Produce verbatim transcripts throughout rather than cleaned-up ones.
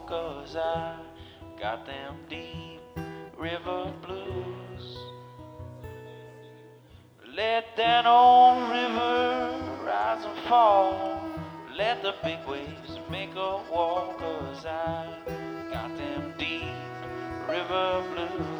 'cause I got them deep river blues. Let that old river rise and fall, let the big waves make a wall, 'cause I got them deep river blues.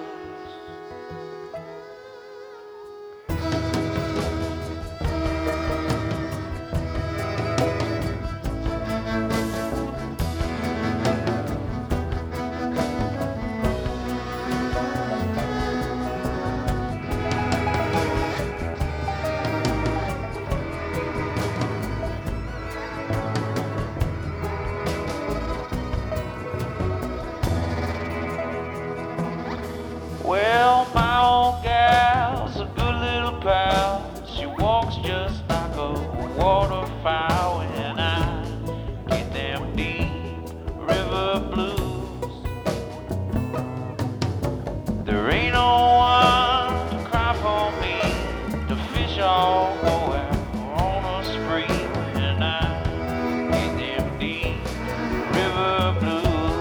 Well, my old gal's a good little pal. She walks just like a waterfowl when I get them deep river blues. There ain't no one to cry for me, to fish all go out on a spree when I get them deep river blues.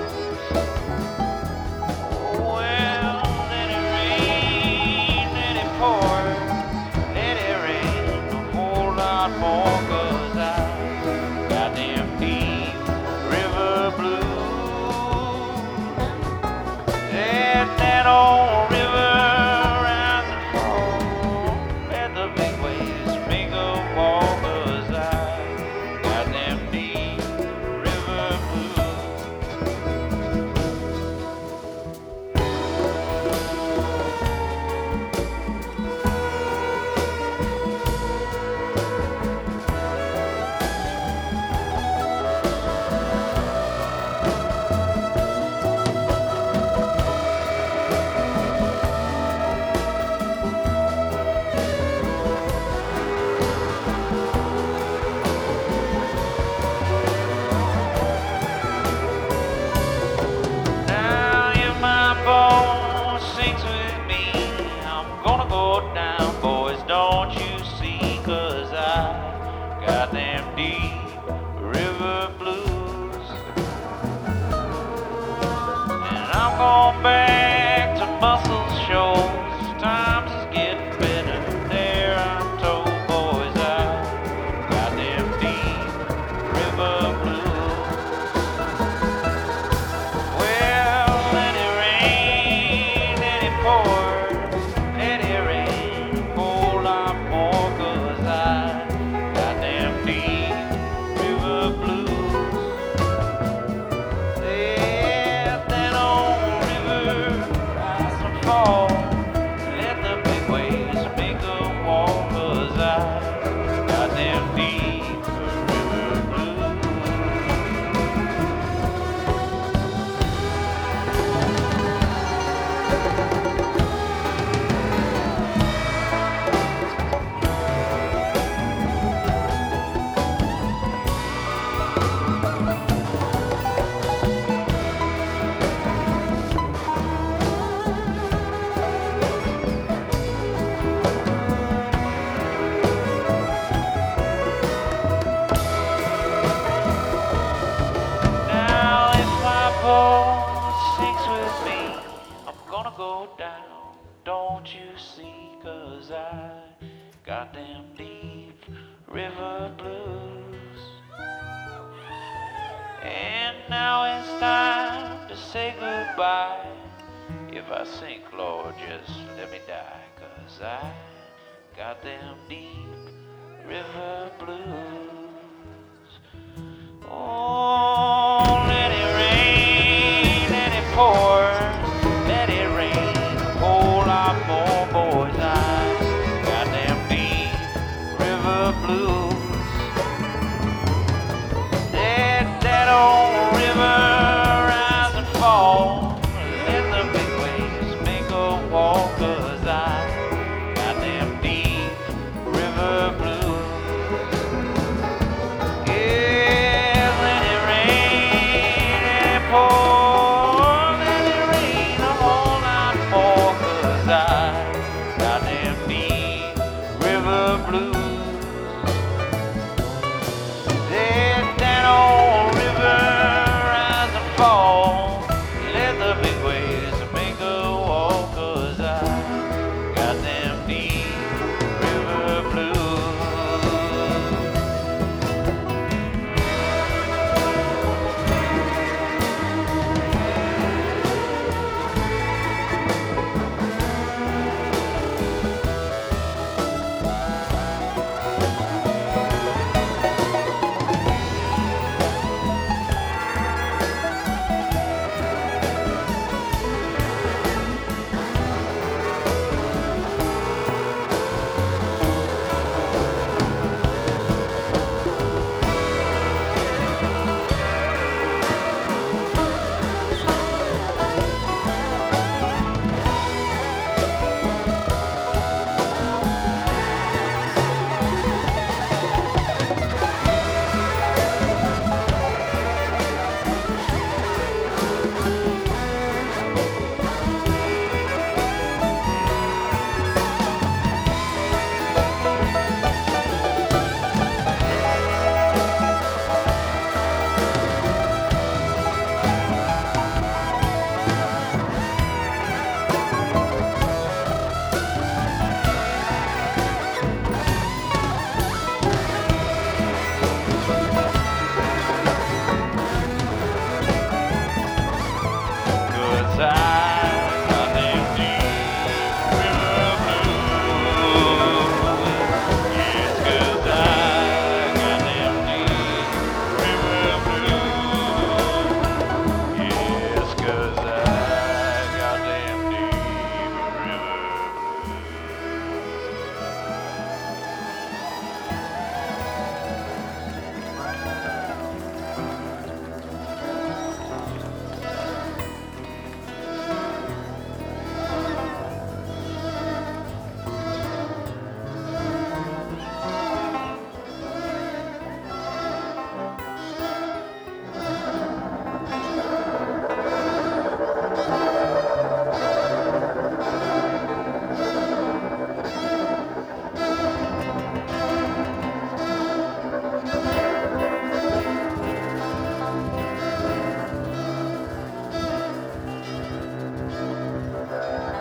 More, 'cause I got them deep river blues. Let that old river rise and fall, let the big waves make a wall, 'cause I got them deep river blues. Don't you see, 'cause I got them deep river blues. And I'm going back to Muscle Shoals. Times is getting better there, I'm told. Boys, I got them deep river blues. Well, let it rain, let it pour, let it rain. Fall, let the big waves make a wall, 'cause I got them deep river blues. Sinks with me, I'm gonna go down, don't you see, 'cause I got them deep river blues. And now it's time to say goodbye. If I sink, Lord, just let me die, 'cause I got them deep river blues. Oh, let it rain, let it pour, let it rain, a whole lot more, boys. I got them deep river blues. Let that old river rise and fall, let the big waves make a wall, 'cause I got them deep river blues. Yeah, let it rain, let it pour, let it rain a whole lot more, 'cause I got them deep river blues.